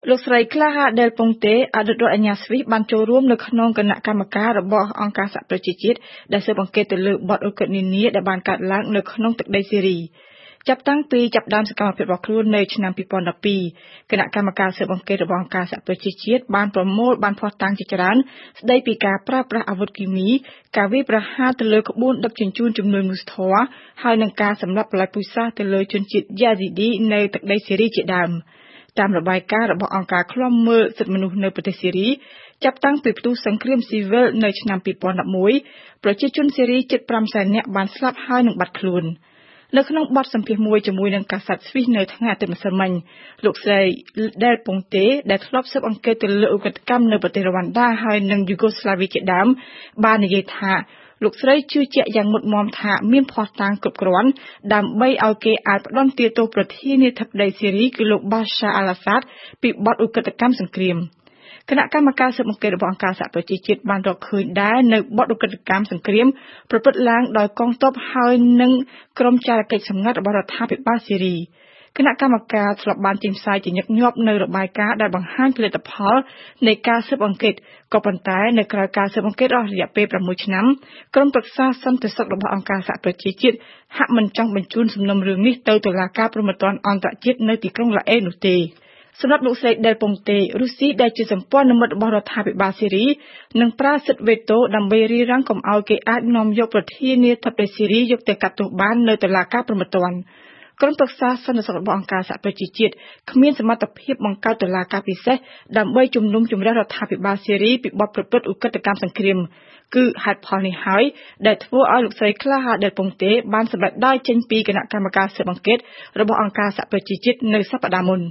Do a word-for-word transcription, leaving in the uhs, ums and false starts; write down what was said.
លោកស្រី Clara Del Ponte អតីតរដ្ឋអាជ្ញាស្វីសបានចូលរួមនៅក្នុងគណៈកម្មការរបស់អង្គការសហប្រជាជាតិដែលស៊ើបអង្កេតទៅលើបទឧក្រិដ្ឋនានាដែលបានកើតឡើងនៅក្នុងទឹកដីសេរីចាប់តាំងពីចាប់ផ្ដើមសកម្មភាពរបស់ខ្លួននៅឆ្នាំពីរពាន់ដប់ពីរគណៈកម្មការស៊ើបអង្កេតរបស់អង្គការសហប្រជាជាតិបានប្រមូលបានភស្តុតាងជាច្រើនស្ដីពីការប្រើប្រាស់អាវុធគីមីការវាយប្រហារទៅលើក្បួនដឹកជញ្ជូនជំនួយមនុស្សធម៌ហើយនឹងការសម្លាប់បល្ល័ង្កពូជសាសន៍ទៅលើជនជាតិ Yazidi នៅទឹកដីសេរីជាដើមតាមរបាយការណ៍របស់អង្គការឃ្លាំមើលសិទ្ធិមនុស្សនៅប្រទេសសេរីចាប់តាំងពីផ្ទុះសង្គ្រាមស៊ីវិលនៅឆ្នាំពីរពាន់ដប់មួយប្រជាជនសេរីជិតប្រាំសែននាក់បានស្លាប់ហើយនឹងបាត់ខ្លួននៅក្នុងបទសម្ភាសន៍មួយជាមួយនឹងកាសែតស្វីសនៅថ្ងៃអាទិត្យម្សិលមិញលោកស្រី Del Ponte ដែលធ្លាប់ស៊ើបអង្កេតទៅលើឧក្រិដ្ឋកម្មនៅប្រទេសរ៉ូវ៉ាន់ដាហើយនិងយូហ្គោស្លាវីជាដើមបាននិយាយថាលោកស្រីជឿជាក់យ៉ាងមុតមាំថាមានភស្តុតាងគ្រប់គ្រាន់ដើម្បីឲ្យគេអាចផ្ដន្ទាទោសប្រធានាធិបតីសេរីគឺលោក Bashar al-Assad ពីបទឧក្រិដ្ឋកម្មសង្គ្រាមគណៈកម្មការស៊ើបអង្កេតរបស់អង្គការសហប្រជាជាតិបានរកឃើញដែរនៅបទឧក្រិដ្ឋកម្មសង្គ្រាមប្រព្រឹត្តឡើងដោយកងទ័ពហើយនិងក្រុមចារកិច្ចសម្ងាត់របស់រដ្ឋាភិបាលសេរីគណៈកម្មការធ្លាប់បានចេញផ្សាយជាញឹកញាប់នៅរបាយការណ៍ដែលបង្ហាញផលិតផលនៃការស៊ើបអង្កេតក៏ប៉ុន្តែនៅក្រៅការស៊ើបអង្កេតអស់រយៈពេលប្រាំមួយឆ្នាំក្រុមប្រឹក្សាសន្តិសុខរបស់អង្គការសហប្រជាជាតិហាក់មិនចង់បញ្ជូនសំណុំរឿងនេះទៅតុលាការព្រហ្មទណ្ឌអន្តរជាតិនៅទីក្រុងឡាអេនោះទេសម្រាប់លោកស្រី Del Ponte រុស្ស៊ីដែលជាសម្ព័ន្ធមិត្តរបស់រដ្ឋាភិបាលសេរីនឹងប្រើសិទ្ធិវេតូដើម្បីរារាំងកុំឲ្យគេអាចនាំយកប្រធានាធិបតីសេរីយកទៅកាត់ទោសបាននៅតុលាការព្រហ្មទណ្ឌក្រុមប្រឹក្សាសន្តិសុខរបស់អង្គការសហប្រជាជាតិគ្មានសមត្ថភាពបង្កើតតុលាការពិសេសដើម្បីជំនុំជម្រះរដ្ឋាភិបាលសេរីពីបទប្រព្រឹត្តឧក្រិដ្ឋកម្មសង្គ្រាមគឺហេតុផលនេះហើយដែលធ្វើឲ្យលោកស្រី Clara Del Ponte បានសម្រេចដើរចេញពីគណៈកម្មការស៊ើបអង្កេតរបស់អង្គការសហប្រជាជាតិនៅសប្តាហ៍មុន